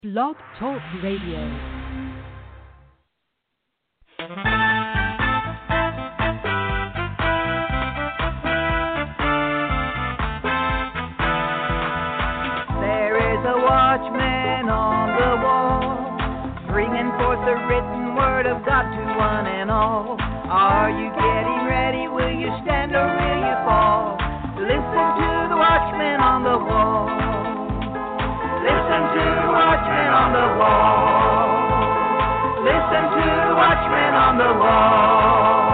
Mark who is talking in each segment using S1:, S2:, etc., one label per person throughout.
S1: Blog Talk Radio.
S2: Watchman on the wall, bringing forth the written word of God to one and all. Are you getting ready? Will you stand or will you fall? Listen to the watchman on the wall. Listen to the watchman on the wall. Listen to the watchman on the wall.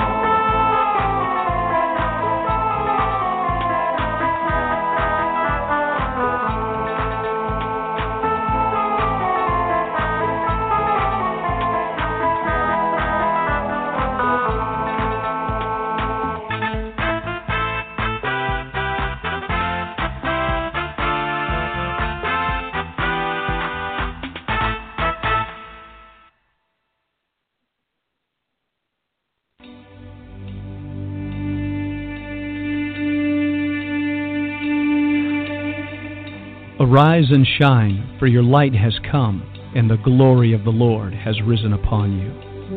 S3: Arise and shine, for your light has come, and the glory of the Lord has risen upon you.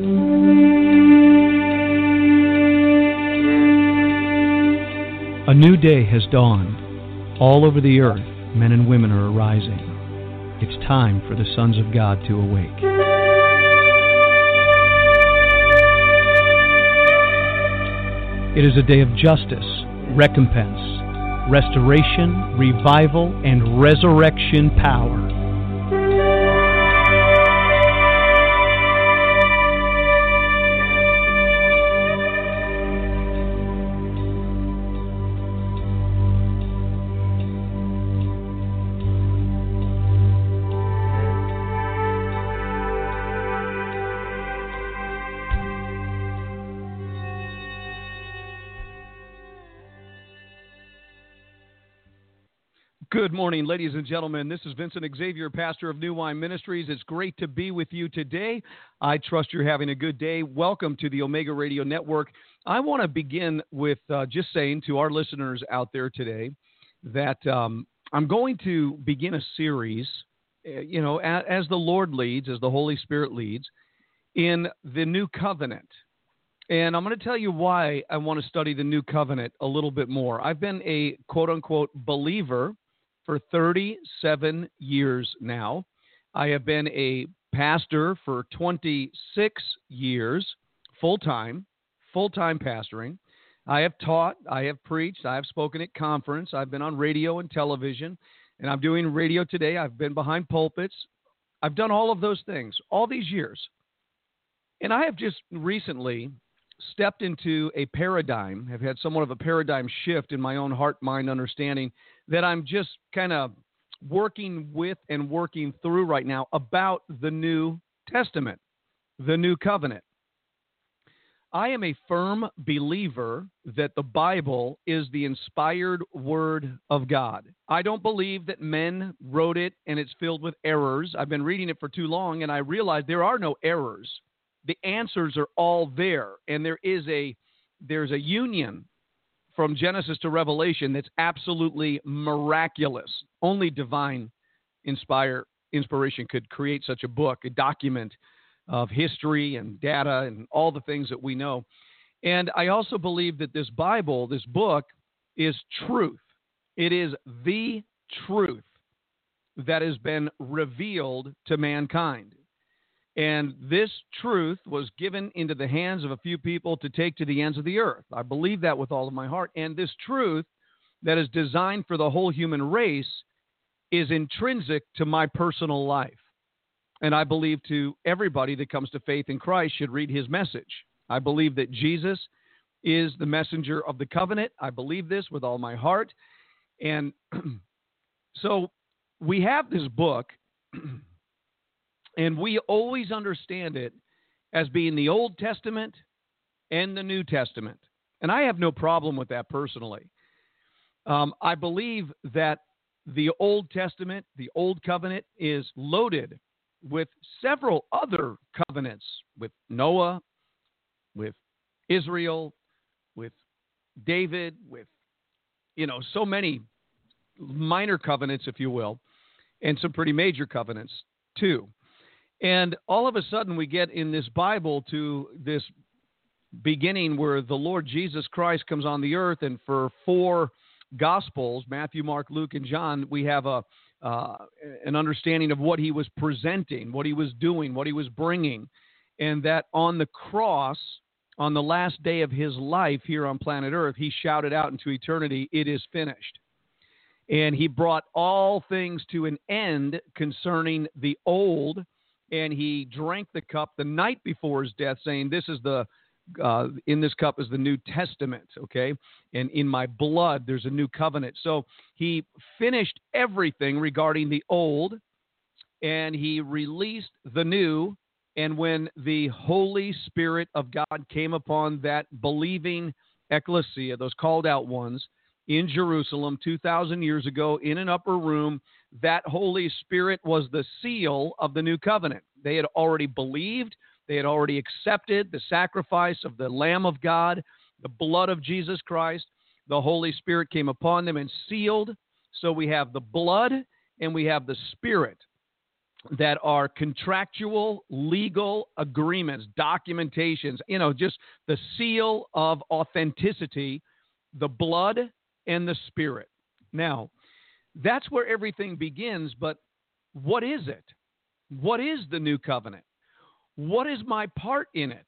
S3: A new day has dawned. All over the earth, men and women are arising. It's time for the sons of God to awake. It is a day of justice, recompense, restoration, revival, and resurrection power. Good morning, ladies and gentlemen. This is Vincent Xavier, pastor of New Wine Ministries. It's great to be with you today. I trust you're having a good day. Welcome to the Omega Radio Network. I want to begin with just saying to our listeners out there today that I'm going to begin a series, as the Lord leads, as the Holy Spirit leads, in the New Covenant. And I'm going to tell you why I want to study the New Covenant a little bit more. I've been a quote-unquote believer for 37 years now. I have been a pastor for 26 years, full-time pastoring. I have taught, I have preached, I have spoken at conference, I've been on radio and television, and I'm doing radio today. I've been behind pulpits. I've done all of those things all these years. And I have just recently stepped into a paradigm, have had somewhat of a paradigm shift in my own heart, mind, understanding that I'm just kind of working with and working through right now about the New Testament, the New Covenant. I am a firm believer that the Bible is the inspired Word of God. I don't believe that men wrote it and it's filled with errors. I've been reading it for too long and I realize there are no errors. The answers are all there, and there's a union from Genesis to Revelation that's absolutely miraculous. Only divine inspiration could create such a book, a document of history and data and all the things that we know. And I also believe that this Bible, this book, is truth. It is the truth that has been revealed to mankind. And this truth was given into the hands of a few people to take to the ends of the earth. I believe that with all of my heart. And this truth that is designed for the whole human race is intrinsic to my personal life. And I believe to everybody that comes to faith in Christ should read his message. I believe that Jesus is the messenger of the covenant. I believe this with all my heart. And so we have this book. And we always understand it as being the Old Testament and the New Testament. And I have no problem with that personally. I believe that the Old Testament, the Old Covenant, is loaded with several other covenants, with Noah, with Israel, with David, with, so many minor covenants, if you will. and some pretty major covenants too. And all of a sudden we get in this Bible to this beginning where the Lord Jesus Christ comes on the earth, and for 4 Gospels, Matthew, Mark, Luke, and John, we have an understanding of what he was presenting, what he was doing, what he was bringing, and that on the cross, on the last day of his life here on planet Earth, he shouted out into eternity, "It is finished." And he brought all things to an end concerning the old, and he drank the cup the night before his death, saying, "This is in this cup is the New Testament," okay? And in my blood, there's a new covenant. So he finished everything regarding the old, and he released the new. And when the Holy Spirit of God came upon that believing ecclesia, those called out ones, in Jerusalem 2,000 years ago in an upper room, that Holy Spirit was the seal of the new covenant. They had already believed. They had already accepted the sacrifice of the Lamb of God, the blood of Jesus Christ. The Holy Spirit came upon them and sealed. So we have the blood and we have the Spirit that are contractual, legal agreements, documentations, just the seal of authenticity, the blood and the Spirit. Now, that's where everything begins, but what is it? What is the new covenant? What is my part in it?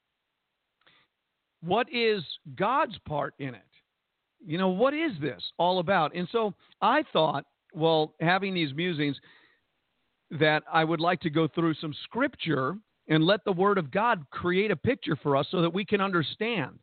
S3: What is God's part in it? What is this all about? And so I thought, having these musings, that I would like to go through some scripture and let the Word of God create a picture for us so that we can understand.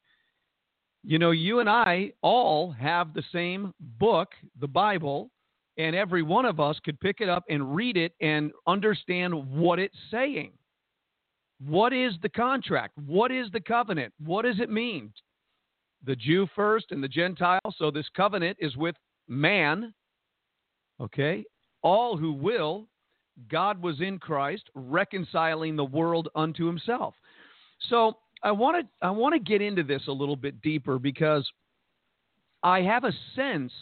S3: You and I all have the same book, the Bible, and every one of us could pick it up and read it and understand what it's saying. What is the contract? What is the covenant? What does it mean? The Jew first and the Gentile. So this covenant is with man, okay? All who will. God was in Christ, reconciling the world unto himself. So I want to get into this a little bit deeper, because I have a sense,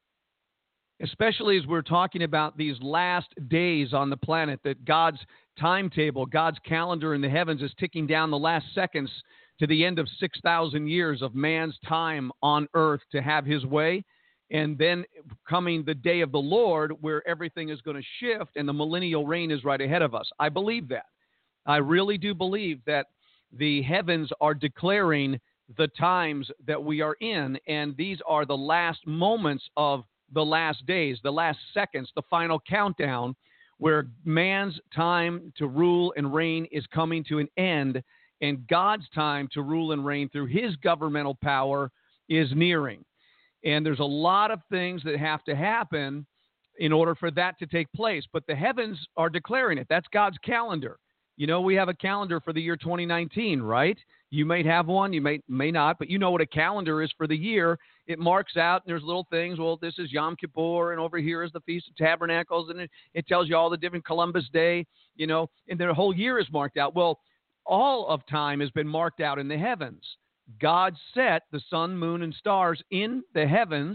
S3: especially as we're talking about these last days on the planet, that God's timetable, God's calendar in the heavens is ticking down the last seconds to the end of 6,000 years of man's time on earth to have his way. And then coming the day of the Lord, where everything is going to shift and the millennial reign is right ahead of us. I believe that. I really do believe that the heavens are declaring the times that we are in, and these are the last moments of the last days, the last seconds, the final countdown, where man's time to rule and reign is coming to an end, and God's time to rule and reign through his governmental power is nearing. And there's a lot of things that have to happen in order for that to take place. But the heavens are declaring it. That's God's calendar. We have a calendar for the year 2019, right? You may have one, you may not, but you know what a calendar is for the year. It marks out, and there's little things. Well, this is Yom Kippur, and over here is the Feast of Tabernacles, and it tells you all the different Columbus Day, and their whole year is marked out. Well, all of time has been marked out in the heavens. God set the sun, moon, and stars in the heavens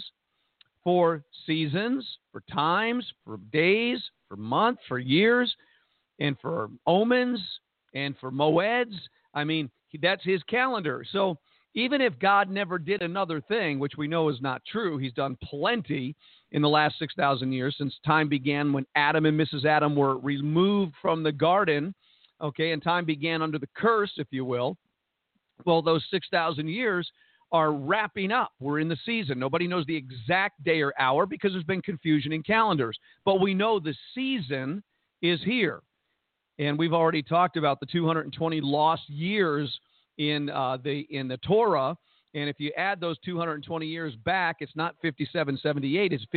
S3: for seasons, for times, for days, for months, for years, and for omens, and for moeds. I mean, that's his calendar. So even if God never did another thing, which we know is not true, he's done plenty in the last 6,000 years since time began when Adam and Mrs. Adam were removed from the garden, okay, and time began under the curse, if you will. Well, those 6,000 years are wrapping up. We're in the season. Nobody knows the exact day or hour because there's been confusion in calendars. But we know the season is here. And we've already talked about the 220 lost years in the Torah. And if you add those 220 years back, it's not 5778, it's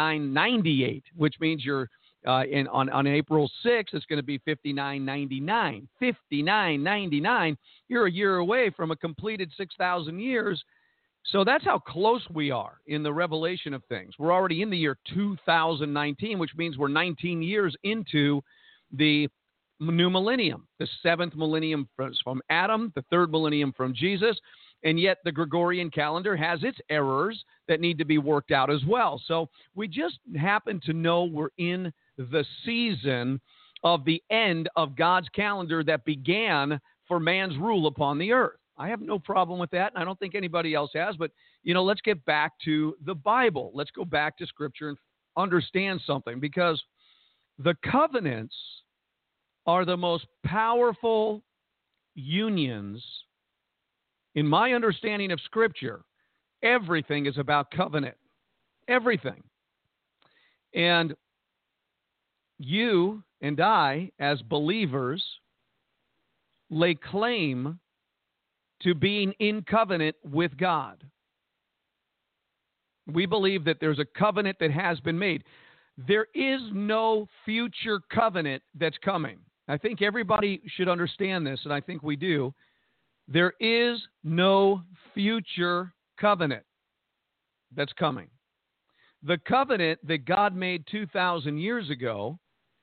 S3: 5998, which means you're on April 6th, it's going to be 5999. 5999, you're a year away from a completed 6,000 years. So that's how close we are in the revelation of things. We're already in the year 2019, which means we're 19 years into the new millennium, the 7th millennium from Adam, the 3rd millennium from Jesus, and yet the Gregorian calendar has its errors that need to be worked out as well. So we just happen to know we're in the season of the end of God's calendar that began for man's rule upon the earth. I have no problem with that, and I don't think anybody else has, but, let's get back to the Bible. Let's go back to Scripture and understand something, because the covenants are the most powerful unions. In my understanding of Scripture, everything is about covenant. Everything. And you and I, as believers, lay claim to being in covenant with God. We believe that there's a covenant that has been made. There is no future covenant that's coming. I think everybody should understand this, and I think we do. There is no future covenant that's coming. The covenant that God made 2,000 years ago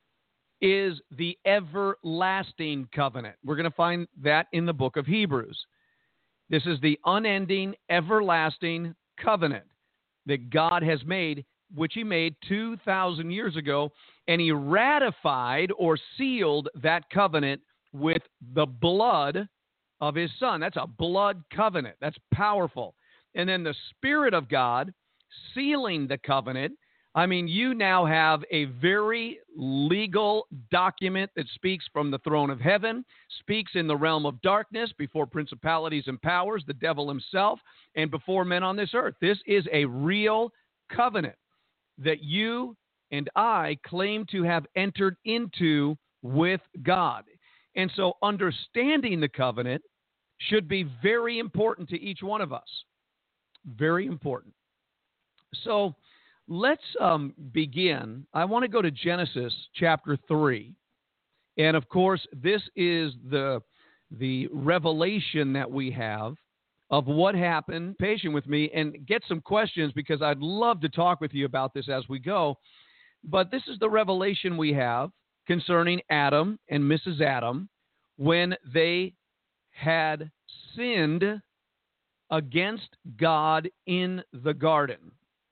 S3: is the everlasting covenant. We're going to find that in the book of Hebrews. This is the unending, everlasting covenant that God has made, which he made 2,000 years ago, and he ratified or sealed that covenant with the blood of his Son. That's a blood covenant. That's powerful. And then the Spirit of God sealing the covenant. I mean, you now have a very legal document that speaks from the throne of heaven, speaks in the realm of darkness before principalities and powers, the devil himself, and before men on this earth. This is a real covenant that you and I claim to have entered into with God. And so understanding the covenant should be very important to each one of us. Very important. So let's begin. I want to go to Genesis chapter 3. And, of course, this is the revelation that we have of what happened. Patient with me and get some questions, because I'd love to talk with you about this as we go. But this is the revelation we have concerning Adam and Mrs. Adam when they had sinned against God in the garden.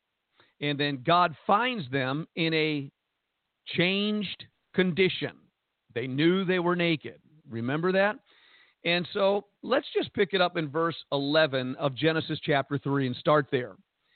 S3: And then God finds them in a changed condition. They knew they were naked. Remember that? And so let's just pick it up in verse 11 of Genesis chapter 3 and start there.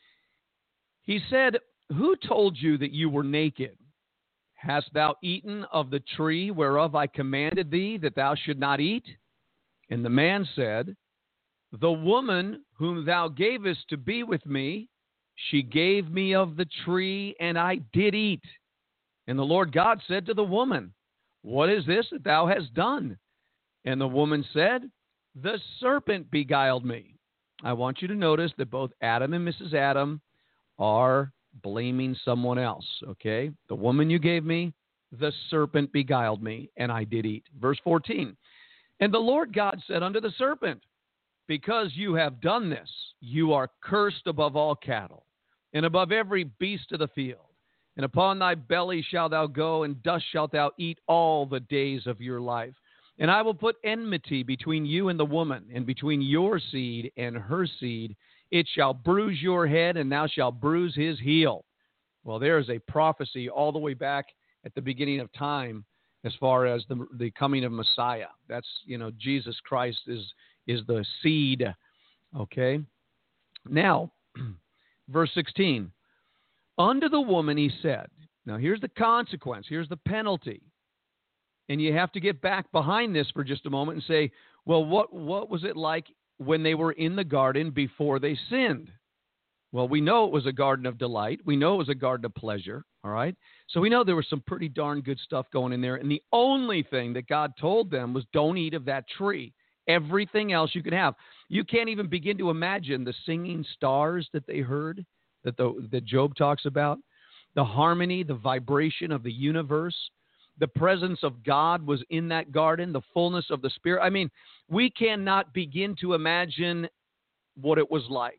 S3: He said, "Who told you that you were naked? Hast thou eaten of the tree whereof I commanded thee that thou should not eat?" And the man said, "The woman whom thou gavest to be with me, she gave me of the tree, and I did eat." And the Lord God said to the woman, "What is this that thou hast done?" And the woman said, "The serpent beguiled me." I want you to notice that both Adam and Mrs. Adam are blaming someone else, okay? The woman you gave me, the serpent beguiled me, and I did eat. Verse 14, "And the Lord God said unto the serpent, Because you have done this, you are cursed above all cattle, and above every beast of the field. And upon thy belly shalt thou go, and dust shalt thou eat all the days of your life. And I will put enmity between you and the woman, and between your seed and her seed. It shall bruise your head, and thou shalt bruise his heel." Well, there is a prophecy all the way back at the beginning of time as far as the coming of Messiah. That's, Jesus Christ is the seed. Okay? Now, verse 16. "Unto the woman he said," now here's the consequence, here's the penalty. And you have to get back behind this for just a moment and say, well, what was it like when they were in the garden before they sinned? Well, we know it was a garden of delight. We know it was a garden of pleasure, all right? So we know there was some pretty darn good stuff going in there. And the only thing that God told them was don't eat of that tree. Everything else you can have. You can't even begin to imagine the singing stars that they heard, that Job talks about, the harmony, the vibration of the universe. The presence of God was in that garden, the fullness of the Spirit. I mean, we cannot begin to imagine what it was like.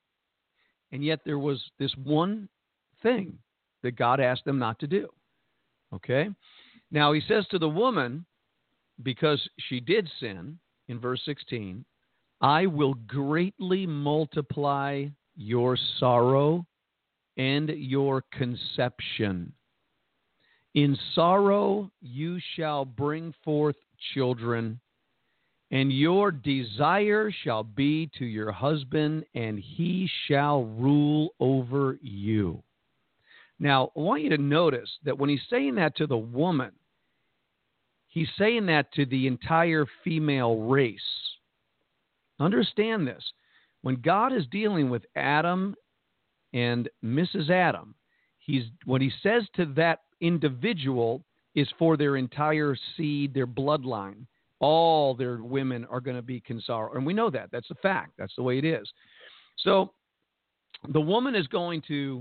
S3: And yet there was this one thing that God asked them not to do. Okay? Now he says to the woman, because she did sin, in verse 16, "I will greatly multiply your sorrow and your conception. In sorrow you shall bring forth children, and your desire shall be to your husband, and he shall rule over you. Now, I want you to notice that when he's saying that to the woman, he's saying that to the entire female race. Understand this. When God is dealing with Adam and Mrs. Adam, what he says to that individual is for their entire seed, their bloodline. All their women are going to be Kinsara. And we know that. That's a fact. That's the way it is. So the woman is going to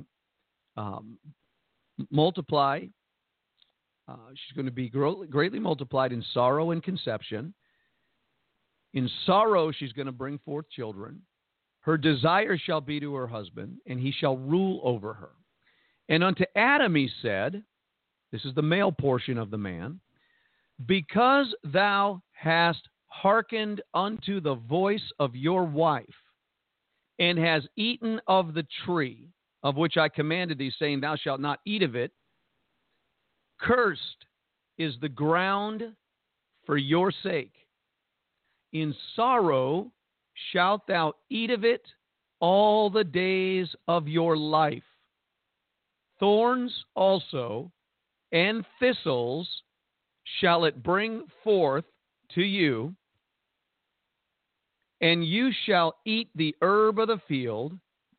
S3: multiply. She's going to be greatly multiplied in sorrow and conception. In sorrow, she's going to bring forth children. Her desire shall be to her husband, and he shall rule over her. And unto Adam he said, this is the male portion of the man, because thou hast hearkened unto the voice of your wife, and has eaten of the tree of which I commanded thee, saying, thou shalt not eat of it, cursed is the ground for your sake. In sorrow shalt thou eat of it all the days of your life. Thorns also and thistles shall it bring forth to you, and you shall eat the herb of the field.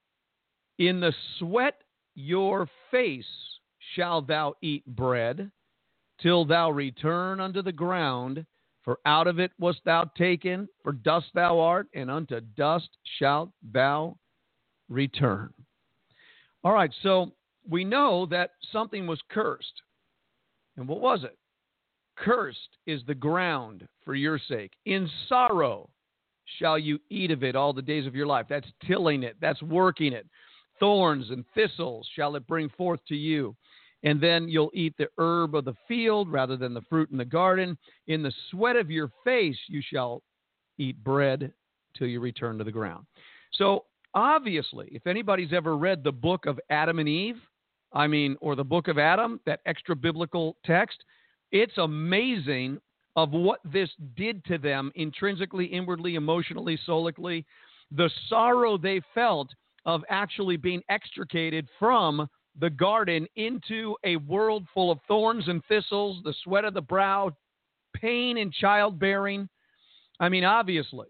S3: In the sweat your face shalt thou eat bread, till thou return unto the ground, for out of it wast thou taken, for dust thou art, and unto dust shalt thou return. All right, so we know that something was cursed. And what was it? Cursed is the ground for your sake. In sorrow shall you eat of it all the days of your life. That's tilling it. That's working it. Thorns and thistles shall it bring forth to you. And then you'll eat the herb of the field rather than the fruit in the garden. In the sweat of your face you shall eat bread till you return to the ground. So obviously, if anybody's ever read the book of Adam and Eve, or the book of Adam, that extra biblical text, it's amazing of what this did to them intrinsically, inwardly, emotionally, soulically. The sorrow they felt of actually being extricated from the garden into a world full of thorns and thistles, the sweat of the brow, pain in childbearing. Obviously,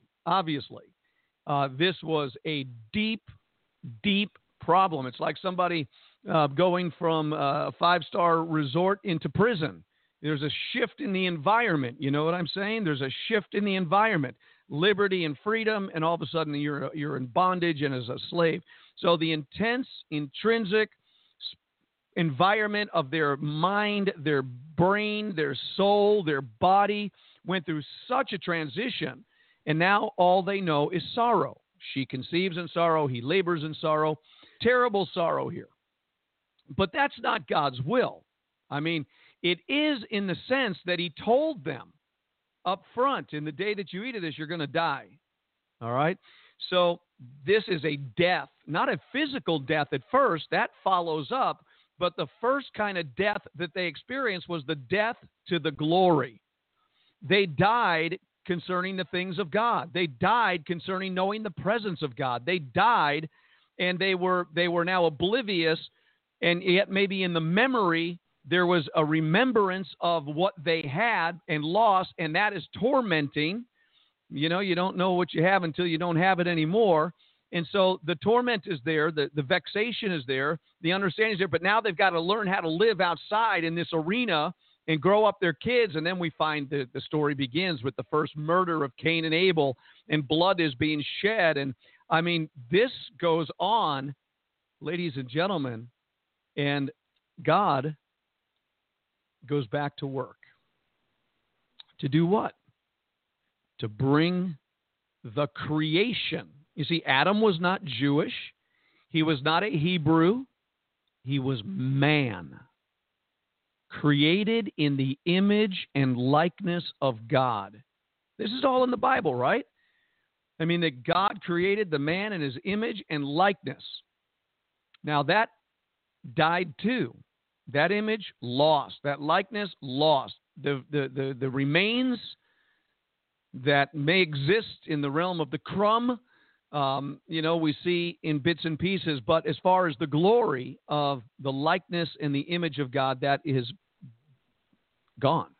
S3: this was a deep, deep problem. It's like somebody going from a five-star resort into prison. There's a shift in the environment. You know what I'm saying? There's a shift in the environment. Liberty and freedom, and all of a sudden you're in bondage and as a slave. So the intense, intrinsic environment of their mind, their brain, their soul, their body went through such a transition, and now all they know is sorrow. She conceives in sorrow. He labors in sorrow. Terrible sorrow here. But that's not God's will. It is in the sense that he told them up front, in the day that you eat of this, you're going to die. All right? So this is a death, not a physical death at first. That follows up. But the first kind of death that they experienced was the death to the glory. They died concerning the things of God. They died concerning knowing the presence of God. They died, and they were now oblivious, and yet maybe in the memory there was a remembrance of what they had and lost, and that is tormenting. You don't know what you have until you don't have it anymore. And so the torment is there, the vexation is there, the understanding is there, but now they've got to learn how to live outside in this arena and grow up their kids. And then we find the story begins with the first murder of Cain and Abel, and blood is being shed. And this goes on, ladies and gentlemen, and God goes back to work. To do what? To bring the creation. You see, Adam was not Jewish. He was not a Hebrew. He was man, created in the image and likeness of God. This is all in the Bible, right? That God created the man in his image and likeness. Now, that died too. That image, lost. That likeness, lost. The remains that may exist in the realm of the crumb, we see in bits and pieces. But as far as the glory of the likeness and the image of God, that is gone.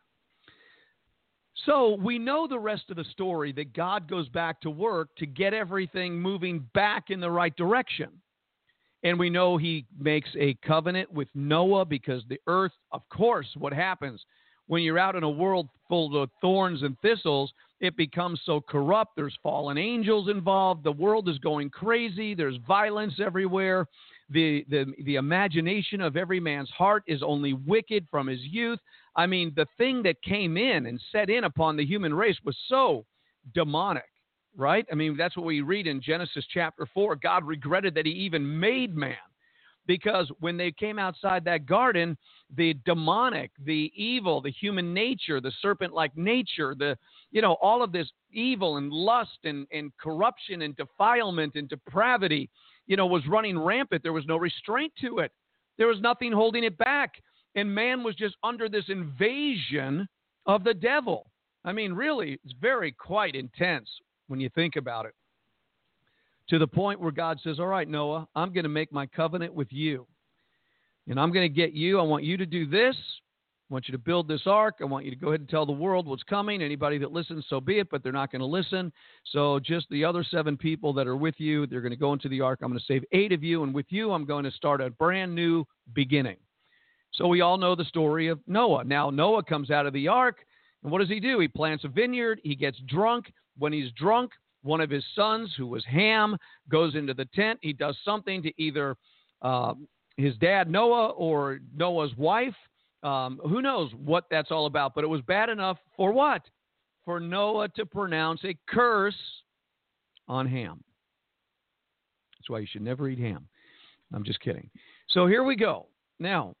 S3: So we know the rest of the story, that God goes back to work to get everything moving back in the right direction. And we know he makes a covenant with Noah, because the earth, of course, what happens when you're out in a world full of thorns and thistles, it becomes so corrupt. There's fallen angels involved. The world is going crazy. There's violence everywhere. The imagination of every man's heart is only wicked from his youth. I mean, the thing that came in and set in upon the human race was so demonic, right? I mean, that's what we read in Genesis chapter 4. God regretted that he even made man, because when they came outside that garden, the demonic, the evil, the human nature, the serpent-like nature, all of this evil and lust and corruption and defilement and depravity, was running rampant. There was no restraint to it. There was nothing holding it back. And man was just under this invasion of the devil. I mean, really, it's quite intense when you think about it. To the point where God says, all right, Noah, I'm going to make my covenant with you. And I'm going to get you. I want you to do this. I want you to build this ark. I want you to go ahead and tell the world what's coming. Anybody that listens, so be it, but they're not going to listen. So just the other 7 people that are with you, they're going to go into the ark. I'm going to save 8 of you. And with you, I'm going to start a brand new beginning. So we all know the story of Noah. Now, Noah comes out of the ark, and what does he do? He plants a vineyard. He gets drunk. When he's drunk, one of his sons, who was Ham, goes into the tent. He does something to either his dad, Noah, or Noah's wife. Who knows what that's all about, but it was bad enough for what? For Noah to pronounce a curse on Ham. That's why you should never eat ham. I'm just kidding. So here we go. Now,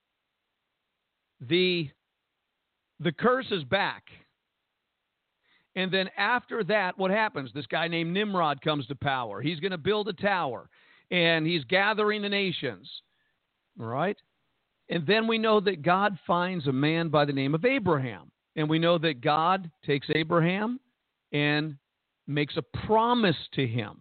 S3: the curse is back. And then after that, what happens? This guy named Nimrod comes to power. He's going to build a tower, and he's gathering the nations. All right? And then we know that God finds a man by the name of Abraham. And we know that God takes Abraham and makes a promise to him.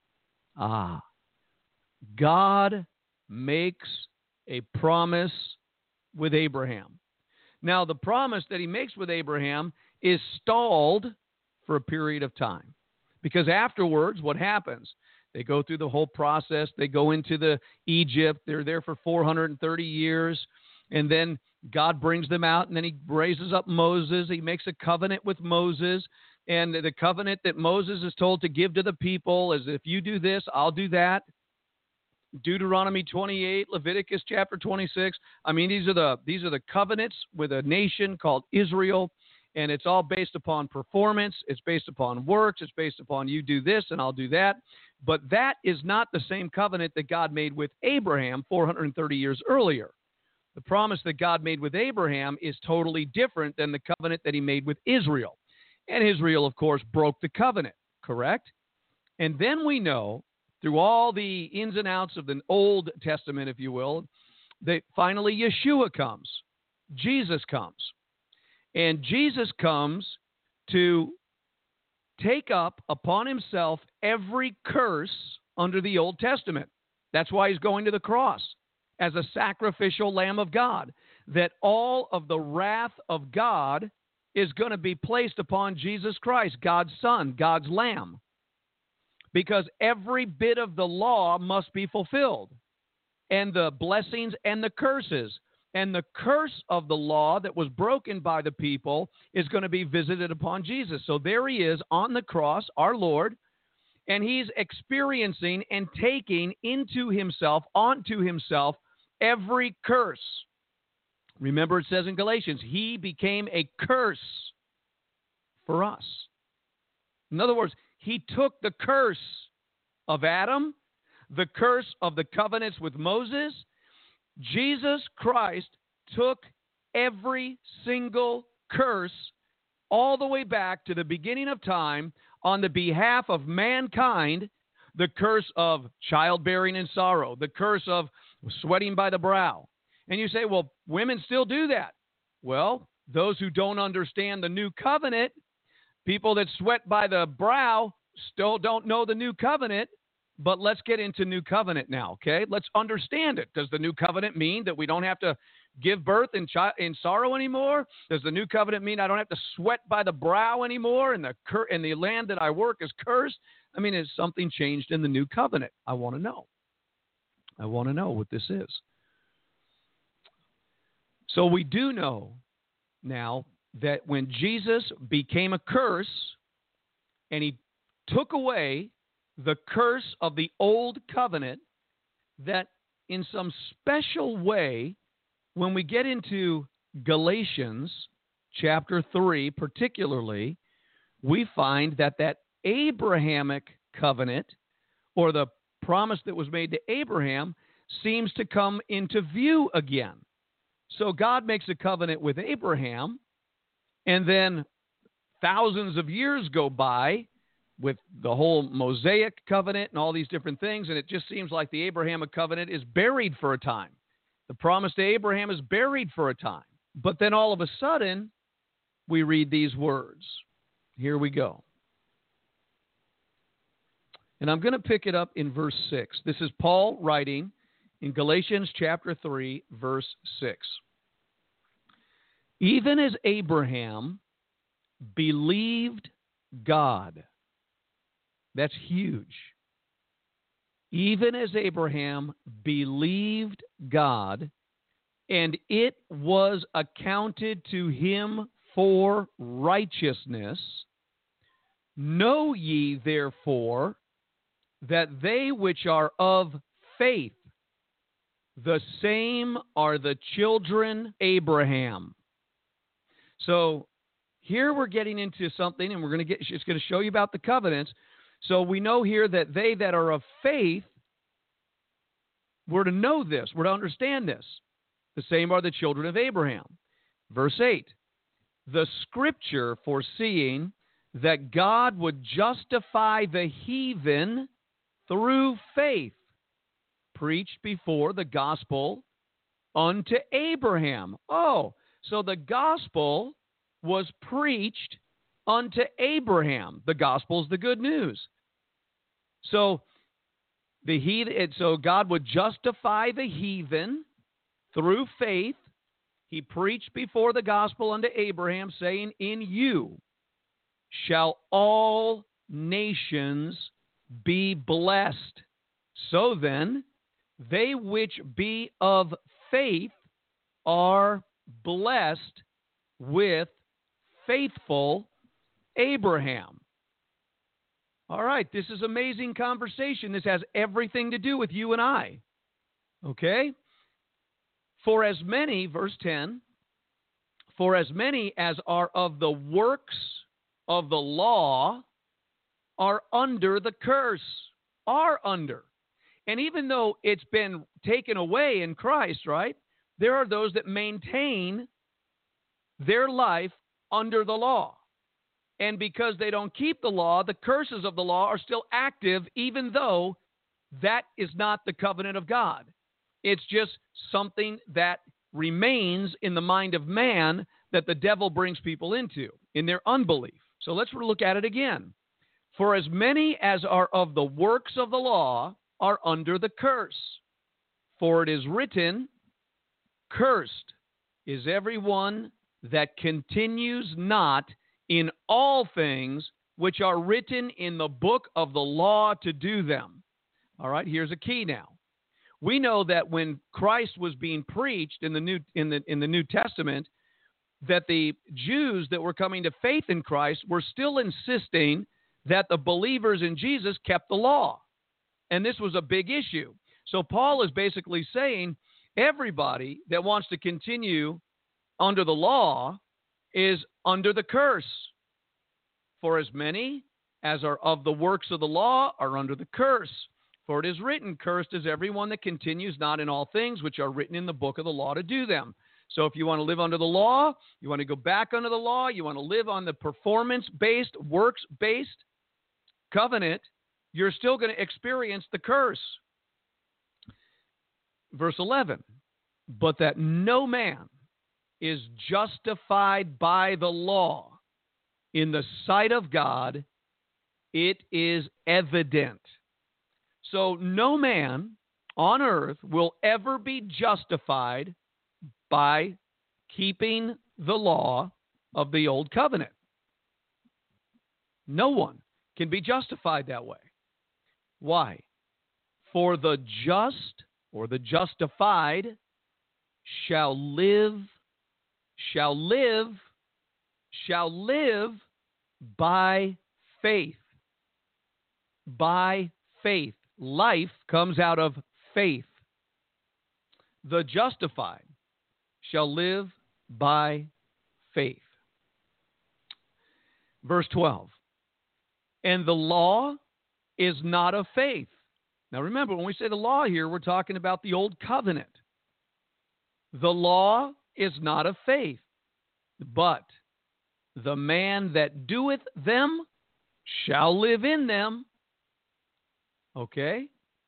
S3: God makes a promise with Abraham. Now, the promise that he makes with Abraham is stalled for a period of time. Because afterwards, what happens? They go through the whole process. They go into Egypt. They're there for 430 years. And then God brings them out, and then he raises up Moses. He makes a covenant with Moses. And the covenant that Moses is told to give to the people is, if you do this, I'll do that. Deuteronomy 28, Leviticus chapter 26. I mean, these are the covenants with a nation called Israel. And it's all based upon performance. It's based upon works. It's based upon you do this and I'll do that. But that is not the same covenant that God made with Abraham 430 years earlier. The promise that God made with Abraham is totally different than the covenant that he made with Israel. And Israel, of course, broke the covenant, correct? And then we know, through all the ins and outs of the Old Testament, if you will, that finally Yeshua comes. Jesus comes. And Jesus comes to take up upon himself every curse under the Old Testament. That's why he's going to the cross as a sacrificial Lamb of God, that all of the wrath of God is going to be placed upon Jesus Christ, God's Son, God's Lamb, because every bit of the law must be fulfilled, and the blessings and the curses. And the curse of the law that was broken by the people is going to be visited upon Jesus. So there he is on the cross, our Lord, and he's experiencing and taking onto himself, every curse. Remember, it says in Galatians, he became a curse for us. In other words, he took the curse of Adam, the curse of the covenants with Moses. Jesus Christ took every single curse all the way back to the beginning of time on the behalf of mankind, the curse of childbearing and sorrow, the curse of sweating by the brow. And you say, well, women still do that. Well, those who don't understand the new covenant, people that sweat by the brow, still don't know the new covenant. But let's get into new covenant now, okay? Let's understand it. Does the new covenant mean that we don't have to give birth in sorrow anymore? Does the new covenant mean I don't have to sweat by the brow anymore, and the land that I work is cursed? I mean, has something changed in the new covenant? I want to know. I want to know what this is. So we do know now that when Jesus became a curse and he took away the curse of the old covenant, that in some special way, when we get into Galatians chapter 3 particularly, we find that Abrahamic covenant, or the promise that was made to Abraham, seems to come into view again. So God makes a covenant with Abraham, and then thousands of years go by with the whole Mosaic covenant and all these different things, and it just seems like the Abrahamic covenant is buried for a time. The promise to Abraham is buried for a time. But then all of a sudden, we read these words. Here we go. And I'm going to pick it up in verse 6. This is Paul writing in Galatians chapter 3, verse 6. Even as Abraham believed God. That's huge. Even as Abraham believed God, and it was accounted to him for righteousness, know ye therefore that they which are of faith, the same are the children Abraham. So here we're getting into something, and it's going to show you about the covenants. So we know here that they that are of faith, we're to know this, we're to understand this. The same are the children of Abraham. Verse 8, the scripture foreseeing that God would justify the heathen through faith, preached before the gospel unto Abraham. Oh, so the gospel was preached unto Abraham. The gospel is the good news. So so God would justify the heathen through faith. He preached before the gospel unto Abraham, saying, in you shall all nations be blessed. So then, they which be of faith are blessed with faithful Abraham. All right, this is amazing conversation. This has everything to do with you and I. Okay? For as many, verse 10, for as many as are of the works of the law are under the curse, are under. And even though it's been taken away in Christ, right, there are those that maintain their life under the law. And because they don't keep the law, the curses of the law are still active, even though that is not the covenant of God. It's just something that remains in the mind of man that the devil brings people into in their unbelief. So let's look at it again. For as many as are of the works of the law are under the curse. For it is written, cursed is everyone that continues not in all things which are written in the book of the law to do them. All right, here's a key now. We know that when Christ was being preached in the New Testament, that the Jews that were coming to faith in Christ were still insisting that the believers in Jesus kept the law. And this was a big issue. So Paul is basically saying everybody that wants to continue under the law is under the curse. For as many as are of the works of the law are under the curse. For it is written, cursed is everyone that continues not in all things which are written in the book of the law to do them. So if you want to live under the law, you want to go back under the law, you want to live on the performance-based, works-based covenant, you're still going to experience the curse. Verse 11, but that no man is justified by the law in the sight of God, it is evident. So no man on earth will ever be justified by keeping the law of the old covenant. No one can be justified that way. Why? For the just or the justified shall live by faith. By faith. Life comes out of faith. The justified shall live by faith. Verse 12. And the law is not of faith. Now remember, when we say the law here, we're talking about the old covenant. The law is not of faith, but the man that doeth them shall live in them. Okay?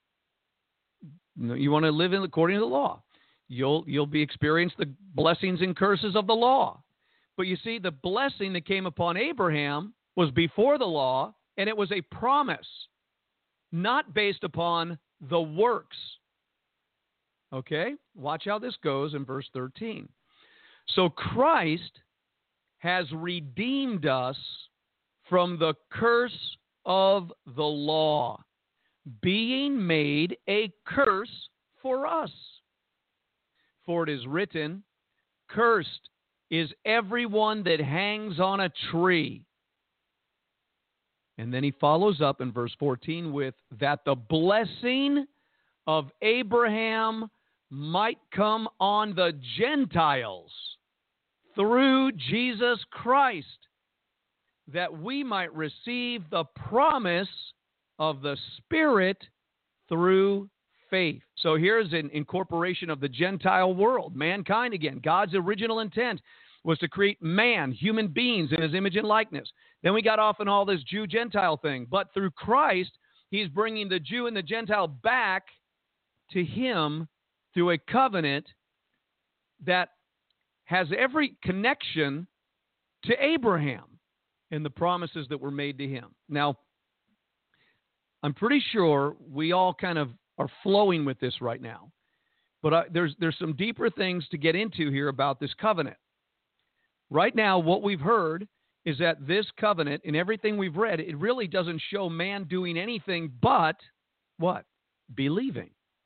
S3: You want to live in according to the law. You'll be experience the blessings and curses of the law. But you see, the blessing that came upon Abraham was before the law, and it was a promise, not based upon the works. Okay? Watch how this goes in verse 13. So Christ has redeemed us from the curse of the law, being made a curse for us. For it is written, cursed is everyone that hangs on a tree. And then he follows up in verse 14 with that the blessing of Abraham might come on the Gentiles through Jesus Christ, that we might receive the promise of the Spirit through faith. So here's an incorporation of the Gentile world, mankind again. God's original intent was to create man, human beings in his image and likeness. Then we got off on all this Jew-Gentile thing. But through Christ, he's bringing the Jew and the Gentile back to him through a covenant that has every connection to Abraham and the promises that were made to him. Now, I'm pretty sure we all kind of are flowing with this right now. But there's some deeper things to get into here about this covenant. Right now, what we've heard is that this covenant, in everything we've read, it really doesn't show man doing anything but what? Believing.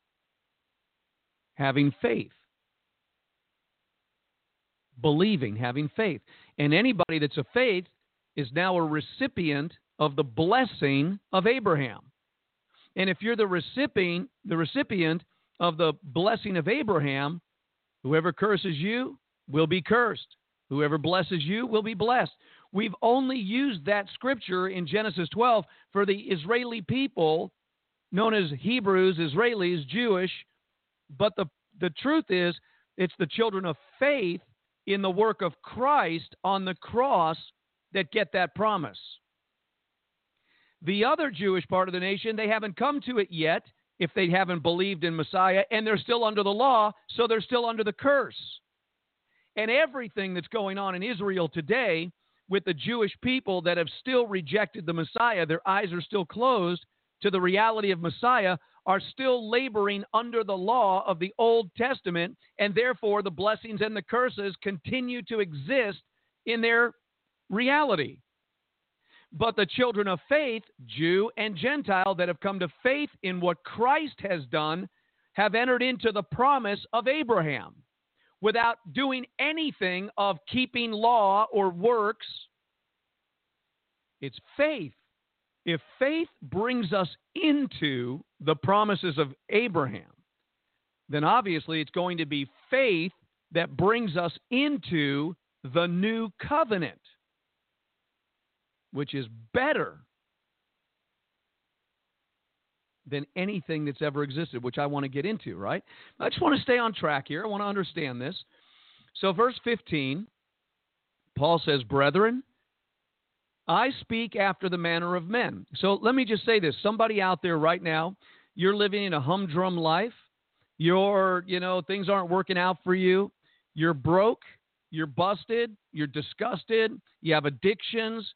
S3: Having faith. Believing, having faith. And anybody that's of faith is now a recipient of the blessing of Abraham. And if you're the recipient of the blessing of Abraham, whoever curses you will be cursed. Whoever blesses you will be blessed. We've only used that scripture in Genesis 12 for the Israeli people, known as Hebrews, Israelis, Jewish. But the truth is, it's the children of faith in the work of Christ on the cross that get that promise. The other Jewish part of the nation, they haven't come to it yet if they haven't believed in Messiah, and they're still under the law, so they're still under the curse. And everything that's going on in Israel today with the Jewish people that have still rejected the Messiah, their eyes are still closed to the reality of Messiah, are still laboring under the law of the Old Testament, and therefore the blessings and the curses continue to exist in their reality. But the children of faith, Jew and Gentile, that have come to faith in what Christ has done, have entered into the promise of Abraham without doing anything of keeping law or works. It's faith. If faith brings us into the promises of Abraham, then obviously it's going to be faith that brings us into the new covenant, which is better than anything that's ever existed, which I want to get into, right? I just want to stay on track here. I want to understand this. So verse 15, Paul says, brethren, I speak after the manner of men. So let me just say this. Somebody out there right now, you're living in a humdrum life. things aren't working out for you. You're broke. You're busted. You're disgusted. You have addictions.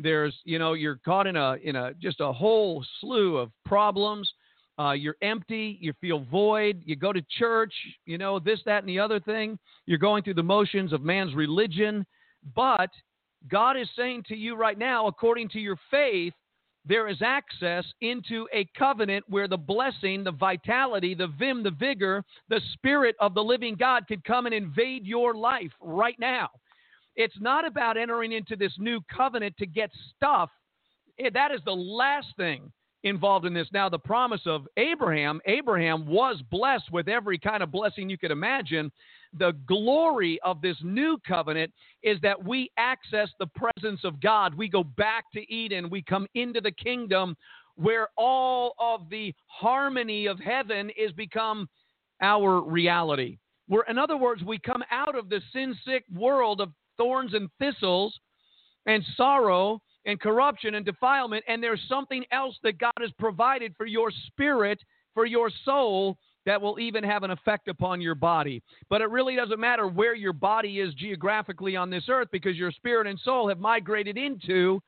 S3: You're caught in just a whole slew of problems. You're empty. You feel void. You go to church, this, that, and the other thing. You're going through the motions of man's religion. But God is saying to you right now, according to your faith, there is access into a covenant where the blessing, the vitality, the vim, the vigor, the Spirit of the living God could come and invade your life right now. It's not about entering into this new covenant to get stuff. That is the last thing involved in this. Now, the promise of Abraham was blessed with every kind of blessing you could imagine. The glory of this new covenant is that we access the presence of God. We go back to Eden. We come into the kingdom where all of the harmony of heaven is become our reality. In other words, we come out of the sin-sick world of thorns and thistles and sorrow and corruption and defilement, and there's something else that God has provided for your spirit, for your soul, that will even have an effect upon your body. But it really doesn't matter where your body is geographically on this earth, because your spirit and soul have migrated into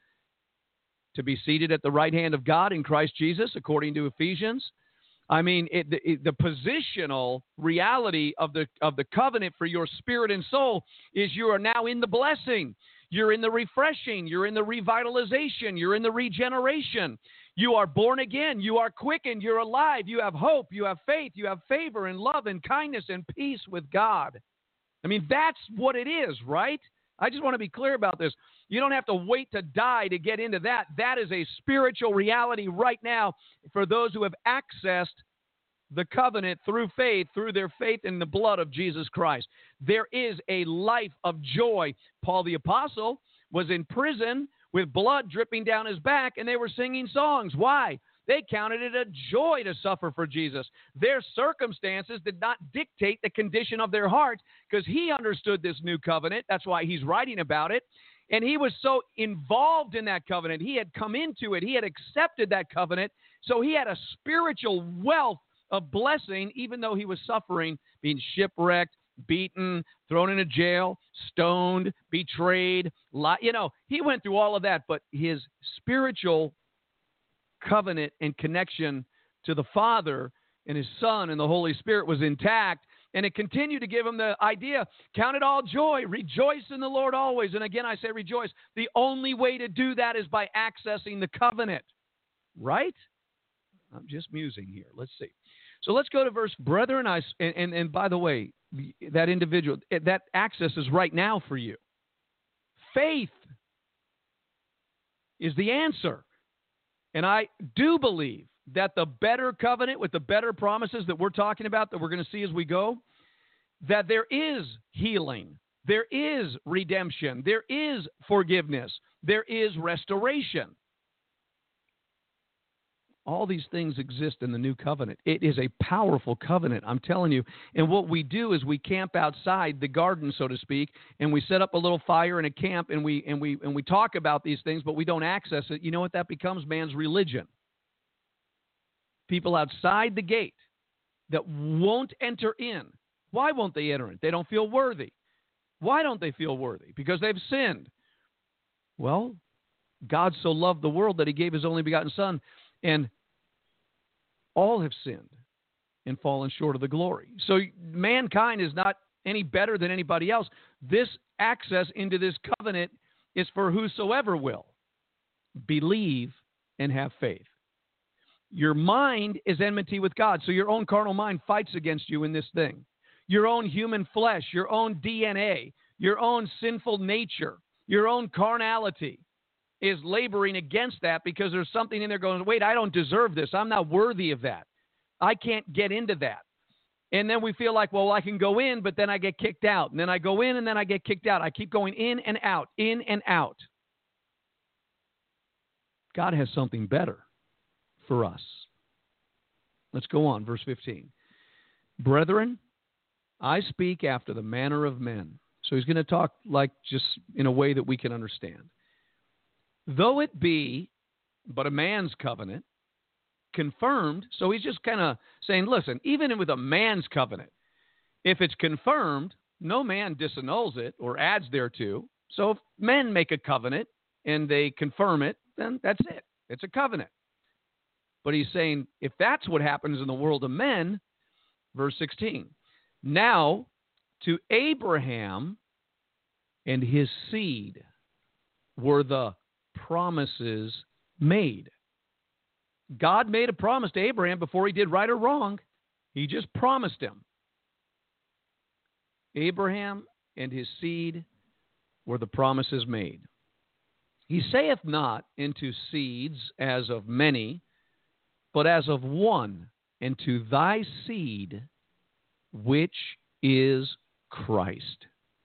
S3: to be seated at the right hand of God in Christ Jesus, according to Ephesians. I mean, the positional reality of the covenant for your spirit and soul is you are now in the blessing. You're in the refreshing. You're in the revitalization. You're in the regeneration. You are born again. You are quickened. You're alive. You have hope. You have faith. You have favor and love and kindness and peace with God. I mean, that's what it is, right? I just want to be clear about this. You don't have to wait to die to get into that. That is a spiritual reality right now for those who have accessed the covenant through faith, through their faith in the blood of Jesus Christ. There is a life of joy. Paul the Apostle was in prison with blood dripping down his back, and they were singing songs. Why? They counted it a joy to suffer for Jesus. Their circumstances did not dictate the condition of their heart, because he understood this new covenant. That's why he's writing about it. And he was so involved in that covenant. He had come into it. He had accepted that covenant. So he had a spiritual wealth of blessing, even though he was suffering, being shipwrecked, beaten, thrown into jail, stoned, betrayed. He went through all of that, but his spiritual covenant and connection to the Father and his Son and the Holy Spirit was intact, and it continued to give him the idea, count it all joy, rejoice in the Lord always. And again, I say rejoice. The only way to do that is by accessing the covenant, right? I'm just musing here. Let's see. So let's go to verse, brethren, and by the way, that individual, that access is right now for you. Faith is the answer. And I do believe that the better covenant with the better promises that we're talking about, that we're going to see as we go, that there is healing, there is redemption, there is forgiveness, there is restoration. All these things exist in the new covenant. It is a powerful covenant, I'm telling you. And what we do is we camp outside the garden, so to speak, and we set up a little fire in a camp, and we talk about these things, but we don't access it. You know what that becomes? Man's religion. People outside the gate that won't enter in. Why won't they enter in? They don't feel worthy. Why don't they feel worthy? Because they've sinned. Well, God so loved the world that he gave his only begotten Son, and all have sinned and fallen short of the glory. So mankind is not any better than anybody else. This access into this covenant is for whosoever will believe and have faith. Your mind is enmity with God, so your own carnal mind fights against you in this thing. Your own human flesh, your own DNA, your own sinful nature, your own carnality is laboring against that, because there's something in there going, wait, I don't deserve this. I'm not worthy of that. I can't get into that. And then we feel like, well, I can go in, but then I get kicked out. And then I go in, and then I get kicked out. I keep going in and out, in and out. God has something better for us. Let's go on, verse 15. Brethren, I speak after the manner of men. So he's going to talk like just in a way that we can understand. Though it be but a man's covenant, confirmed. So he's just kind of saying, listen, even with a man's covenant, if it's confirmed, no man disannuls it or adds thereto. So if men make a covenant and they confirm it, then that's it. It's a covenant. But he's saying, if that's what happens in the world of men, verse 16, now to Abraham and his seed were the promises made. God made a promise to Abraham before he did right or wrong. He just promised him. Abraham and his seed were the promises made. He saith not into seeds as of many, but as of one, and to thy seed, which is Christ.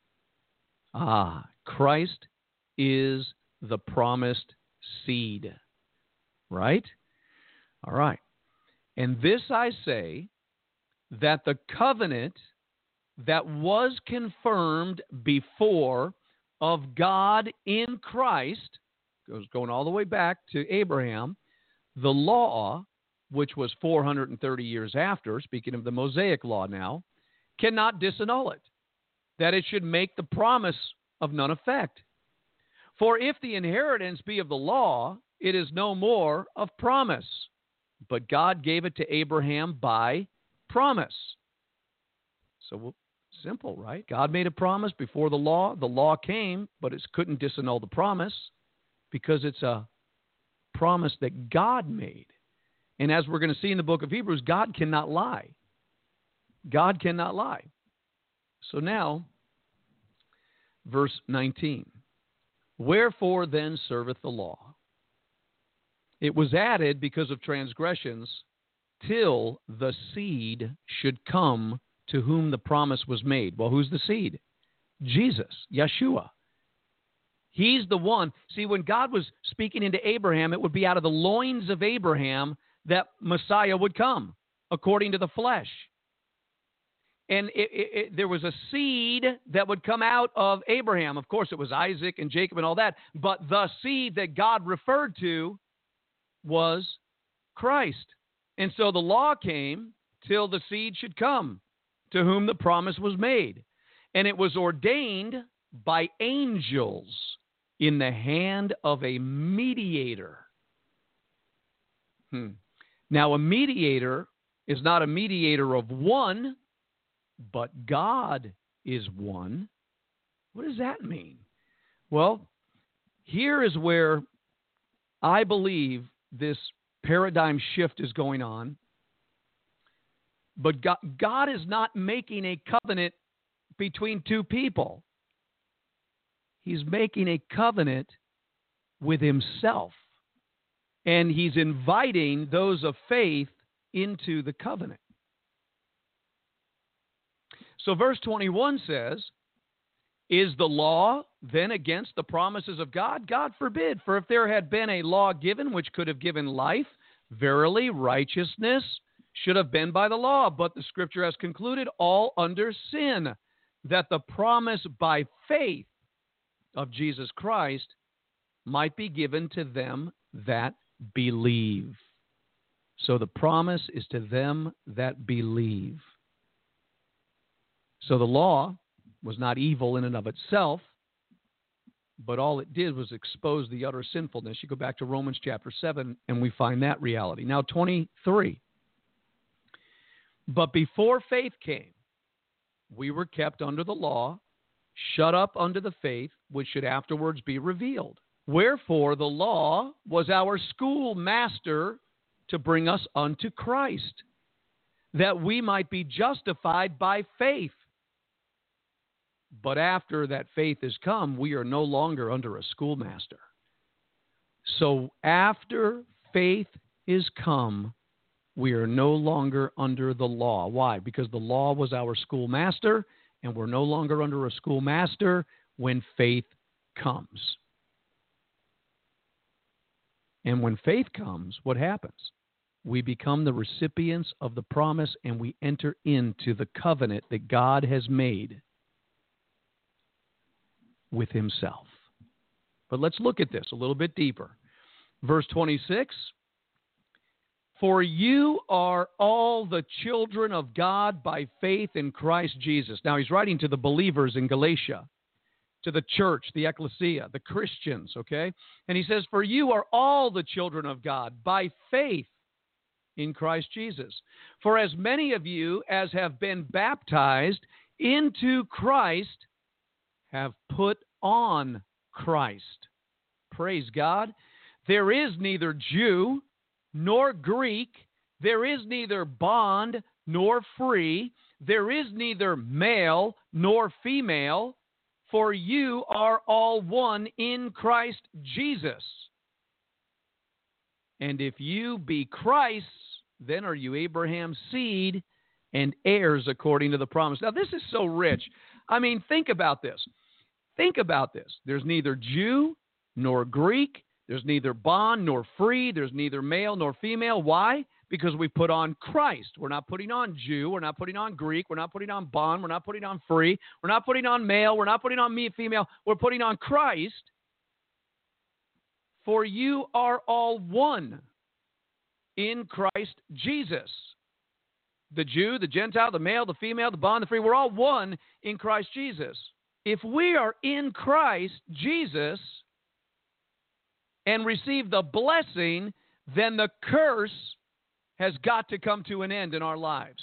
S3: Christ is the promised seed. Right? All right. And this I say, that the covenant that was confirmed before of God in Christ, going all the way back to Abraham, the law, which was 430 years after, speaking of the Mosaic law now, cannot disannul it, that it should make the promise of none effect. For if the inheritance be of the law, it is no more of promise, but God gave it to Abraham by promise. So simple, right? God made a promise before the law came, but it couldn't disannul the promise because it's a promise that God made. And as we're going to see in the book of Hebrews, God cannot lie. God cannot lie. So now, verse 19. Wherefore then serveth the law? It was added because of transgressions, till the seed should come to whom the promise was made. Well, who's the seed? Jesus, Yeshua. He's the one. See, when God was speaking into Abraham, it would be out of the loins of Abraham that Messiah would come, according to the flesh. And there was a seed that would come out of Abraham. Of course, it was Isaac and Jacob and all that. But the seed that God referred to was Christ. And so the law came till the seed should come, to whom the promise was made. And it was ordained by angels in the hand of a mediator. Now, a mediator is not a mediator of one, but God is one. What does that mean? Well, here is where I believe this paradigm shift is going on. But God is not making a covenant between two people. He's making a covenant with himself. And he's inviting those of faith into the covenant. So verse 21 says, is the law then against the promises of God? God forbid. For if there had been a law given which could have given life, verily righteousness should have been by the law. But the Scripture has concluded all under sin, that the promise by faith of Jesus Christ might be given to them that believe. So the promise is to them that believe. So the law was not evil in and of itself, but all it did was expose the utter sinfulness. You go back to Romans chapter 7, and we find that reality. Now, 23. But before faith came, we were kept under the law, shut up unto the faith, which should afterwards be revealed. Wherefore the law was our schoolmaster to bring us unto Christ, that we might be justified by faith. But after that faith has come, we are no longer under a schoolmaster. So after faith is come, we are no longer under the law. Why? Because the law was our schoolmaster, and we're no longer under a schoolmaster when faith comes. And when faith comes, what happens? We become the recipients of the promise, and we enter into the covenant that God has made with himself. But let's look at this a little bit deeper. Verse 26, For you are all the children of God by faith in Christ Jesus. Now, he's writing to the believers in Galatia, to the church, the ecclesia, the Christians, okay? And he says, for you are all the children of God by faith in Christ Jesus. For as many of you as have been baptized into Christ have put on Christ. Praise God. There is neither Jew nor Greek. There is neither bond nor free. There is neither male nor female. For you are all one in Christ Jesus. And if you be Christ's, then are you Abraham's seed and heirs according to the promise. Now, this is so rich. I mean, think about this. Think about this. There's neither Jew nor Greek. There's neither bond nor free. There's neither male nor female. Why? Because we put on Christ. We're not putting on Jew. We're not putting on Greek. We're not putting on bond. We're not putting on free. We're not putting on male. We're not putting on female. We're putting on Christ. For you are all one in Christ Jesus. The Jew, the Gentile, the male, the female, the bond, the free, we're all one in Christ Jesus. If we are in Christ Jesus and receive the blessing, then the curse has got to come to an end in our lives.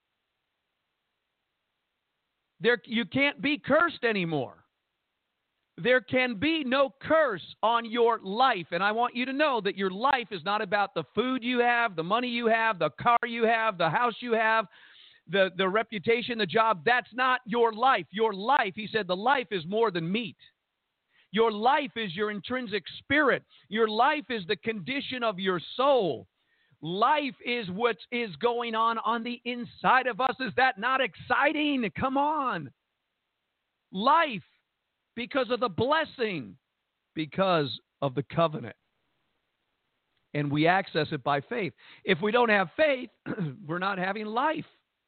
S3: You can't be cursed anymore. There can be no curse on your life. And I want you to know that your life is not about the food you have, the money you have, the car you have, the house you have, the reputation, the job. That's not your life. Your life, he said, the life is more than meat. Your life is your intrinsic spirit. Your life is the condition of your soul. Life is what is going on the inside of us. Is that not exciting? Come on. Life, because of the blessing, because of the covenant. And we access it by faith. If we don't have faith, we're not having life.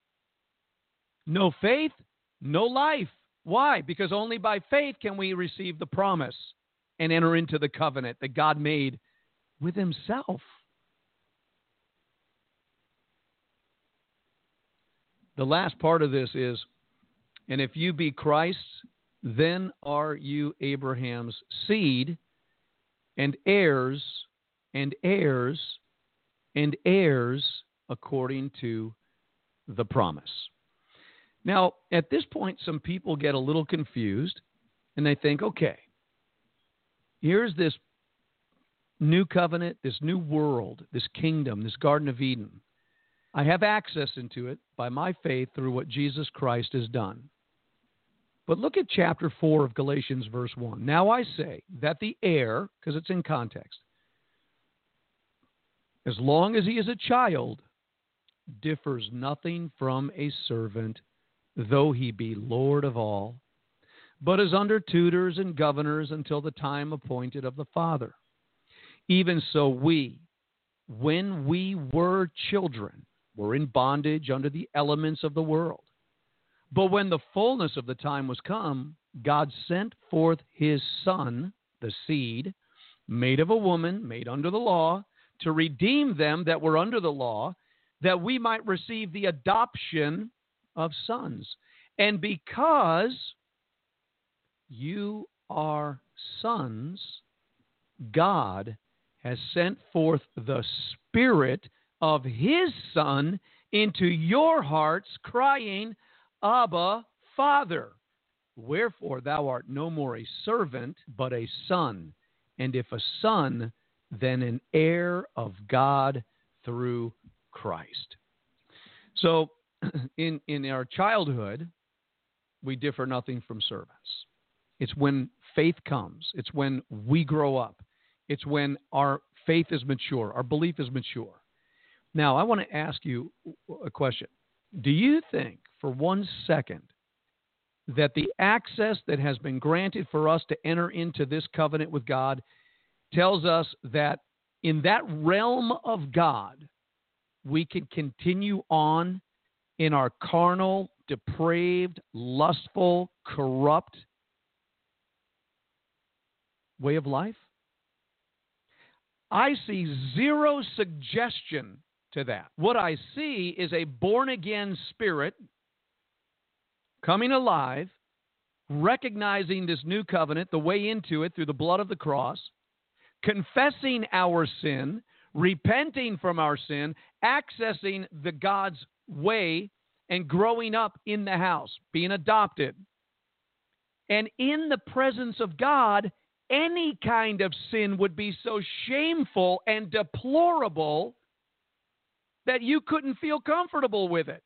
S3: No faith, no life. Why? Because only by faith can we receive the promise and enter into the covenant that God made with himself. The last part of this is, and if you be Christ's, then are you Abraham's seed and heirs and heirs and heirs according to the promise. Now, at this point, some people get a little confused and they think, okay, here's this new covenant, this new world, this kingdom, this Garden of Eden. I have access into it by my faith through what Jesus Christ has done. But look at chapter 4 of Galatians, verse 1. Now I say that the heir, because it's in context, as long as he is a child, differs nothing from a servant, though he be Lord of all, but is under tutors and governors until the time appointed of the Father. Even so we, when we were children, were in bondage under the elements of the world. But when the fullness of the time was come, God sent forth his Son, the seed, made of a woman, made under the law, to redeem them that were under the law, that we might receive the adoption of sons. And because you are sons, God has sent forth the Spirit of his Son into your hearts, crying, Abba, Father. Wherefore thou art no more a servant, but a son. And if a son, then an heir of God through Christ. So in our childhood, we differ nothing from servants. It's when faith comes. It's when we grow up. It's when our faith is mature. Our belief is mature. Now, I want to ask you a question. Do you think for 1 second that the access that has been granted for us to enter into this covenant with God tells us that in that realm of God, we can continue on in our carnal, depraved, lustful, corrupt way of life? I see zero suggestion to that. What I see is a born-again spirit coming alive, recognizing this new covenant, the way into it through the blood of the cross, confessing our sin, repenting from our sin, accessing the God's way, and growing up in the house, being adopted. And in the presence of God, any kind of sin would be so shameful and deplorable that you couldn't feel comfortable with it.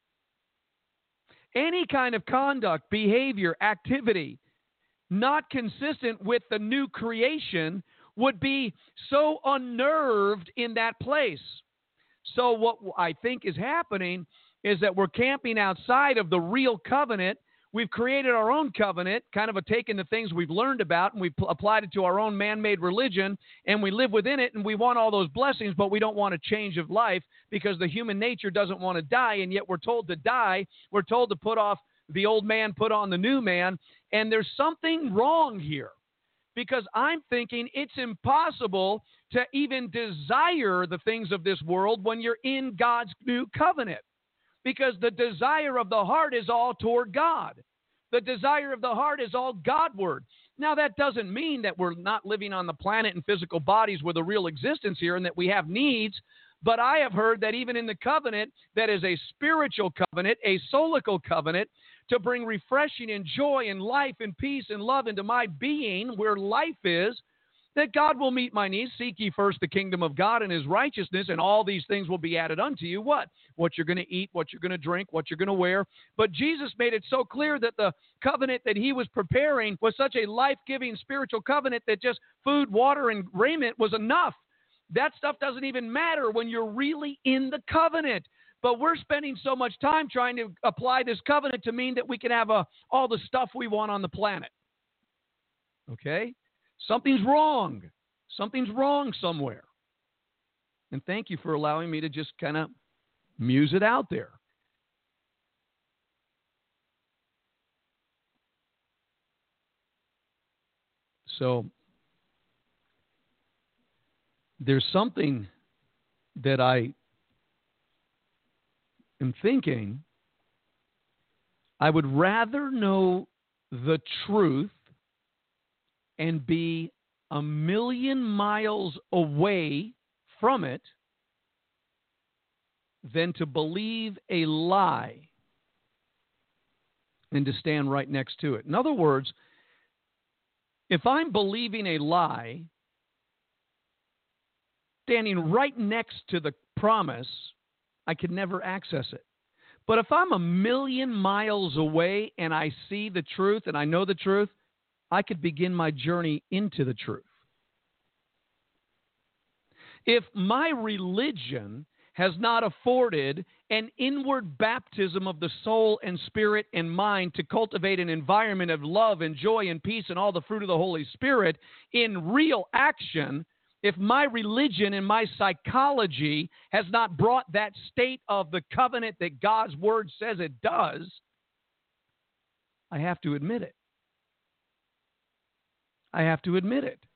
S3: Any kind of conduct, behavior, activity not consistent with the new creation would be so unnerved in that place. So what I think is happening is that we're camping outside of the real covenant. We've created our own covenant, kind of taken the things we've learned about, and we've applied it to our own man-made religion, and we live within it, and we want all those blessings, but we don't want a change of life because the human nature doesn't want to die, and yet we're told to die. We're told to put off the old man, put on the new man, and there's something wrong here because I'm thinking it's impossible to even desire the things of this world when you're in God's new covenant. Because the desire of the heart is all toward God. The desire of the heart is all Godward. Now, that doesn't mean that we're not living on the planet in physical bodies with a real existence here and that we have needs. But I have heard that even in the covenant that is a spiritual covenant, a solical covenant, to bring refreshing and joy and life and peace and love into my being where life is, that God will meet my needs. Seek ye first the kingdom of God and his righteousness, and all these things will be added unto you. What? What you're going to eat, what you're going to drink, what you're going to wear. But Jesus made it so clear that the covenant that he was preparing was such a life-giving spiritual covenant that just food, water, and raiment was enough. That stuff doesn't even matter when you're really in the covenant. But we're spending so much time trying to apply this covenant to mean that we can have all the stuff we want on the planet. Okay? Something's wrong. Something's wrong somewhere. And thank you for allowing me to just kind of muse it out there. So there's something that I am thinking. I would rather know the truth and be a million miles away from it than to believe a lie and to stand right next to it. In other words, if I'm believing a lie, standing right next to the promise, I could never access it. But if I'm a million miles away and I see the truth and I know the truth, I could begin my journey into the truth. If my religion has not afforded an inward baptism of the soul and spirit and mind to cultivate an environment of love and joy and peace and all the fruit of the Holy Spirit in real action, if my religion and my psychology has not brought that state of the covenant that God's word says it does, I have to admit it. I have to admit it.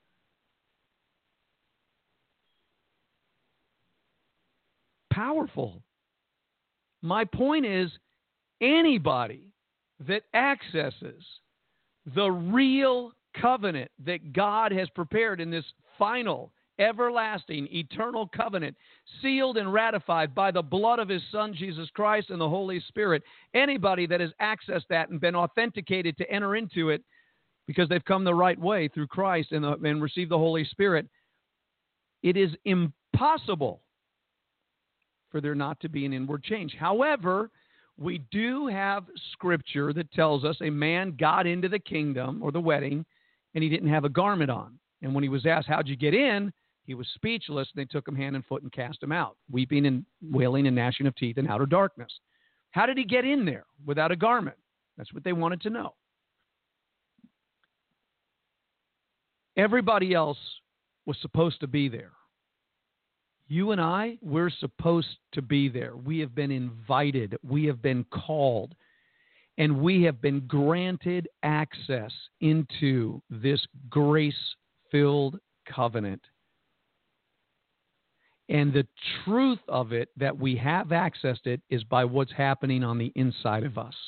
S3: Powerful. My point is, anybody that accesses the real covenant that God has prepared in this final, everlasting, eternal covenant, sealed and ratified by the blood of his Son, Jesus Christ, and the Holy Spirit, anybody that has accessed that and been authenticated to enter into it, because they've come the right way through Christ and received the Holy Spirit, it is impossible for there not to be an inward change. However, we do have scripture that tells us a man got into the kingdom or the wedding and he didn't have a garment on. And when he was asked, how'd you get in? He was speechless, and they took him hand and foot and cast him out, weeping and wailing and gnashing of teeth in outer darkness. How did he get in there without a garment? That's what they wanted to know. Everybody else was supposed to be there. You and I, we're supposed to be there. We have been invited. We have been called. And we have been granted access into this grace-filled covenant. And the truth of it, that we have accessed it, is by what's happening on the inside of us.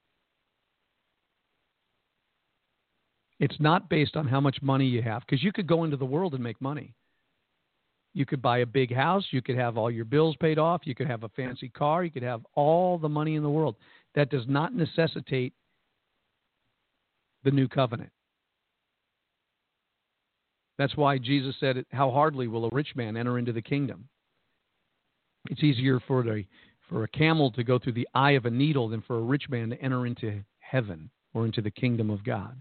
S3: It's not based on how much money you have, because you could go into the world and make money. You could buy a big house. You could have all your bills paid off. You could have a fancy car. You could have all the money in the world. That does not necessitate the new covenant. That's why Jesus said, how hardly will a rich man enter into the kingdom? It's easier for a camel to go through the eye of a needle than for a rich man to enter into heaven or into the kingdom of God.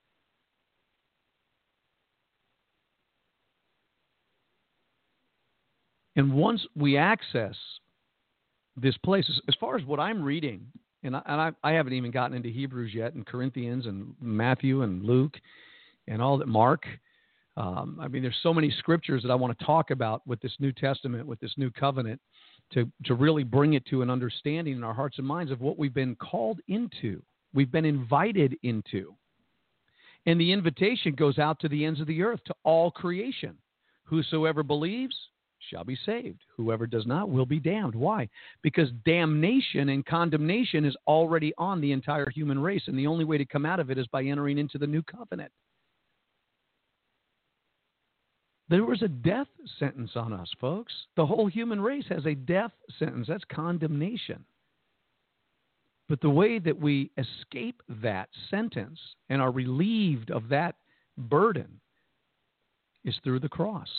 S3: And once we access this place, as far as what I'm reading, and I haven't even gotten into Hebrews yet, and Corinthians and Matthew and Luke and all that, Mark. There's so many scriptures that I want to talk about with this New Testament, with this new covenant, to really bring it to an understanding in our hearts and minds of what we've been called into. We've been invited into. And the invitation goes out to the ends of the earth, to all creation. Whosoever believes shall be saved. Whoever does not will be damned. Why? Because damnation and condemnation is already on the entire human race, and the only way to come out of it is by entering into the new covenant. There was a death sentence on us, folks. The whole human race has a death sentence. That's condemnation. But the way that we escape that sentence and are relieved of that burden is through the cross.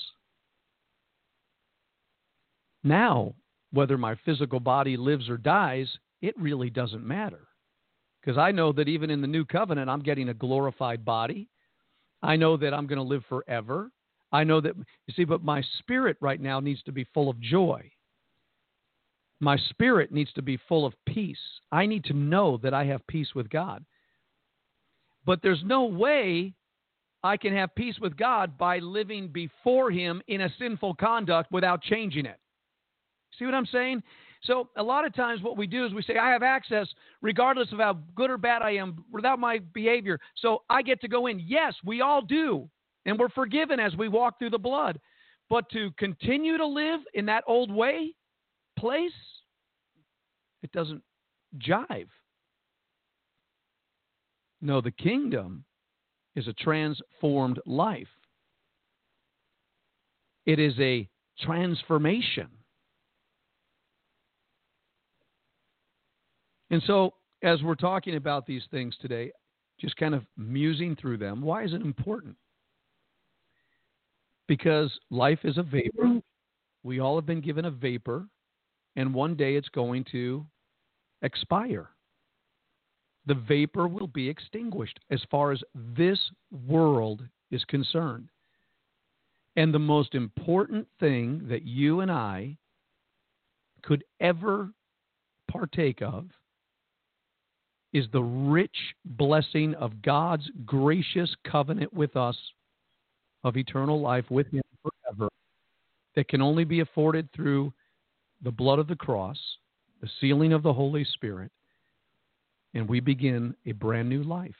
S3: Now, whether my physical body lives or dies, it really doesn't matter. Because I know that even in the new covenant, I'm getting a glorified body. I know that I'm going to live forever. I know that, you see, but my spirit right now needs to be full of joy. My spirit needs to be full of peace. I need to know that I have peace with God. But there's no way I can have peace with God by living before Him in a sinful conduct without changing it. See what I'm saying? So a lot of times what we do is we say, I have access regardless of how good or bad I am without my behavior. So I get to go in. Yes, we all do. And we're forgiven as we walk through the blood. But to continue to live in that old place, it doesn't jive. No, the kingdom is a transformed life. It is a transformation. And so, as we're talking about these things today, just kind of musing through them, why is it important? Because life is a vapor. We all have been given a vapor, and one day it's going to expire. The vapor will be extinguished as far as this world is concerned. And the most important thing that you and I could ever partake of is the rich blessing of God's gracious covenant with us of eternal life with Him forever, that can only be afforded through the blood of the cross, the sealing of the Holy Spirit, and we begin a brand new life.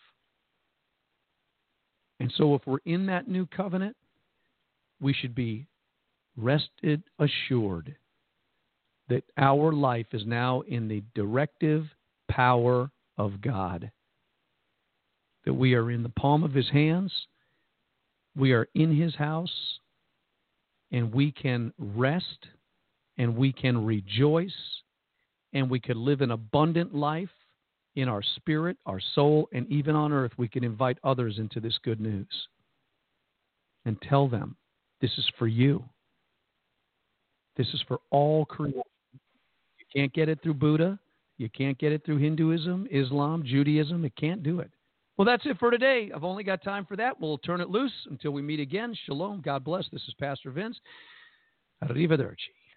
S3: And so if we're in that new covenant, we should be rested assured that our life is now in the directive power of God, that we are in the palm of His hands, we are in His house, and we can rest, and we can rejoice, and we can live an abundant life in our spirit, our soul, and even on earth. We can invite others into this good news and tell them, this is for you. This is for all creation. You can't get it through Buddha. You can't get it through Hinduism, Islam, Judaism. It can't do it. Well, that's it for today. I've only got time for that. We'll turn it loose until we meet again. Shalom. God bless. This is Pastor Vince. Arrivederci.